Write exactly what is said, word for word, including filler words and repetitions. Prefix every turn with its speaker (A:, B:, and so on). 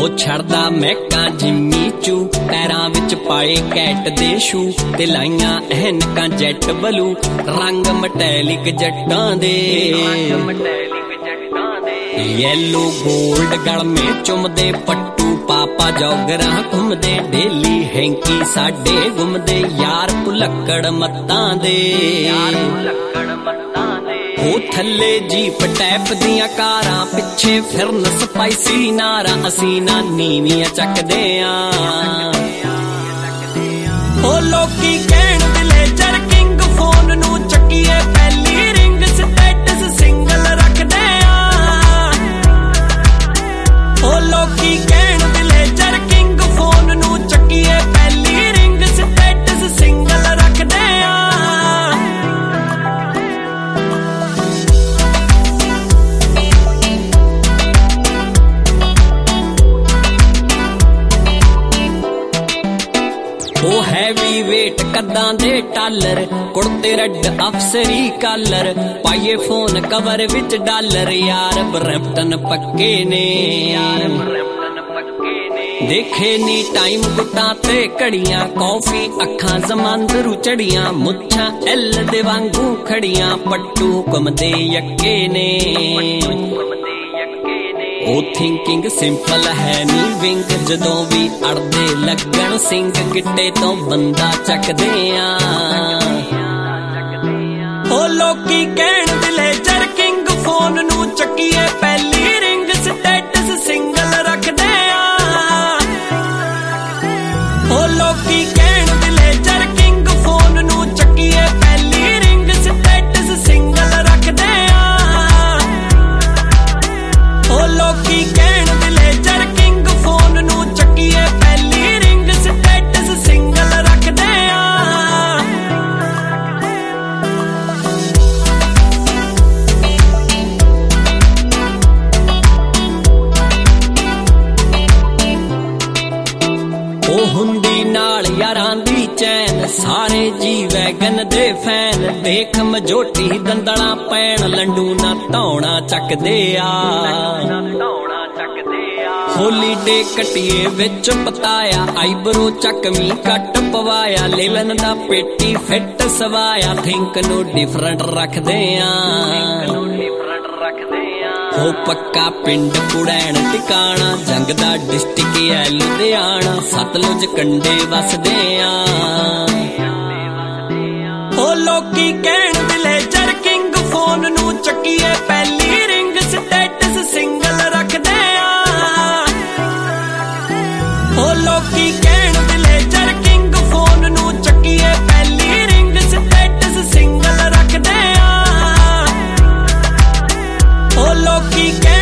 A: हो छड़दा महका जिम्मी चू पैरां विच पाए कैट दे शू ते लाइयां ऐनकां जैट बलू रंग मटैलिक जट्टां दे येलो गोल्ड गल में चुमदे पट्टू पापा जौगरां घुमदे डेली हैंकी साडे घुमदे यार भुलक्कड़ मत्तां दे ओ थल्ले जीप टैप दियां कारां पिछे फिरन स्पाइसी नारा असीं ना नीवियां चकदे आं ओ लोकी कहण विलेजर किंग फोन नू चकीए पहली रिंग स्टेटस सिंगल रखदे आं ओ लोकी कहण विलेजर किंग फोन नू चकीए पहली रिंग स्टेटस सिंगल रखदे आं ओ हैवी वेट कद्दां दे टालर कुड़ते रड अफसरी कालर पाइए फोन कवर विच डालर यार ब्रैम्पटन पक्के ने यार ब्रैम्पटन पक्के ने देखे नी टाइम गुट्टां ते घड़ियां कॉफी अखां जमांदरू चढ़ियां मुच्छां एल दे वांगू खड़ियां पट्टू घुमदे यक्के ने ओ थिंकिंग सिंपल है नी विंग जदों भी अड़दे लगन सिंग गिट्टे तो बंदा चकदे आं ओ लोकी कहण विलेजर किंग फोन नू चकीए पहली रिंग स्टेटस सिंगल रखदे आं ओ लोकी कहण विलेजर किंग फोन नू चकीए पहली रिंग स्टेटस सिंगल रखदे आं ओ लोकी कहण विलेजर किंग फोन नू चकीए पहली रिंग स्टेटस सिंगल रखदे आं ओ हुंदी नाल यारां दी चैन सारे जी वैगन दे फैन देख मजोटी दंदड़ा पैण लंडू ना धौणा चकदे आ होलीडे कटिए विच पताया आईब्रो चकमी कट पवाया लेलन दा पेटी फिट सवाया थिंक नू डिफरेंट रखदे आं हो पक्का पिंड पुड़ैण टिकाणा जंग दा डिस्ट्रिक्ट है लुधियाना सतलुज कंडे वसदे आं हो लोकी कहण विलेजर किंग फोन नू चकीए पहली रिंग स्टेटस सिंगल रखदे आं हो लोकी कहण विलेजर किंग फोन नू चकीए पहली रिंग स्टेटस सिंगल रखदे आं ओ लोकी